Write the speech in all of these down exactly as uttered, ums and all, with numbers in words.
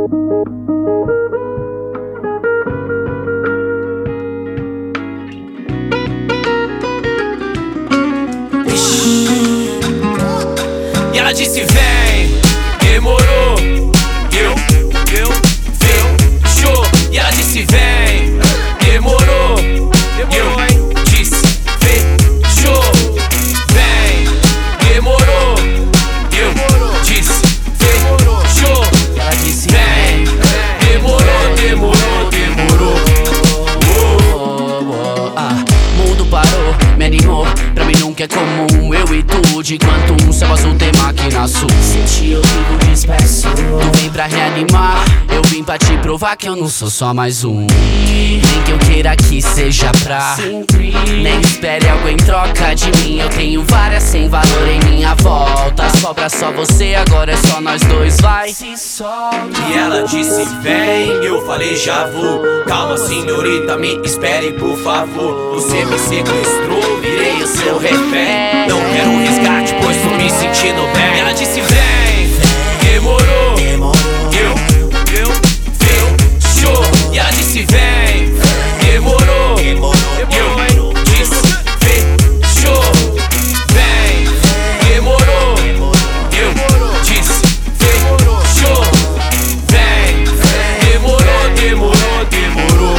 E ela disse vem, demorou, eu, eu, fechou. E ela disse vem, demorou, demorou, hein? Disse fechou, vem, demorou, eu, disse fechou. Ela disse vem, demorou, demorou, demorou. Oh, oh, ah, mundo parou, me animou. Pra mim nunca é comum eu e tu, de quanto um céu azul tem máquina sul. Senti eu vivo disperso. Tu vem pra reanimar, eu vim pra te provar que eu não sou só mais um. Nem que eu queira que seja pra sempre. Nem espere algo em troca de mim. Eu tenho várias sem valor em minha volta. Sobra só você, agora é só nós dois, vai. Se solta. E ela disse vem, eu falei já vou. Calma senhorita, me espere por favor. Você me sequestrou, virei o seu refém. Não quero um resgate, pois tô me sentindo bem. Ela disse vem, demorou, eu, eu, fechou. E ela disse vem, demorou, eu, disse fechou. Vem, demorou, eu, disse fechou. Vem, demorou, demorou, demorou.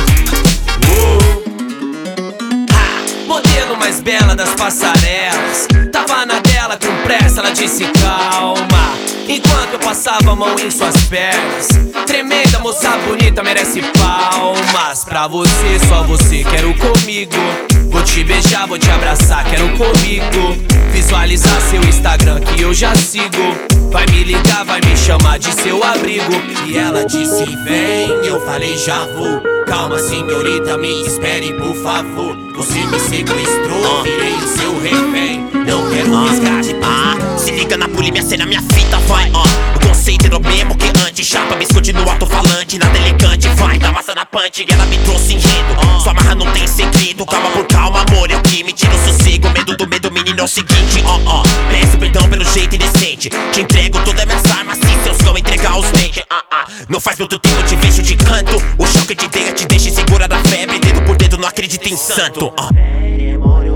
Oh. Modelo mais bela das passarelas, tava na dela com pressa, ela disse calma, enquanto eu passava a mão em suas pernas. Tremenda moça bonita, merece palmas. Pra você, só você, quero comigo. Vou te beijar, vou te abraçar, quero comigo. Visualizar seu Instagram que eu já sigo. Vai me ligar, vai me chamar de seu abrigo. E ela disse vem, eu falei já vou. Calma senhorita, me espere por favor. Você me sequestrou, virei o seu refém. Não quero um resgate. Ah, se liga na polimia, cena minha fita, vai, ó. O conceito é o mesmo que antes. Chapa, biscoito no alto-falante, nada elegante, vai. Da massa na punch, ela me trouxe enredo. Sua marra não tem segredo, calma por calma, amor. É o que me tira o sossego, medo do medo, menino, é o seguinte, ó, ó. Peço perdão pelo jeito indecente. Te entrego todas minhas armas, se seus não entregar os dentes. Ah, ah, não faz muito tempo, te vejo de canto. O choque de ideia te deixa segura da febre. Dedo por dedo, não acredita em santo, ó.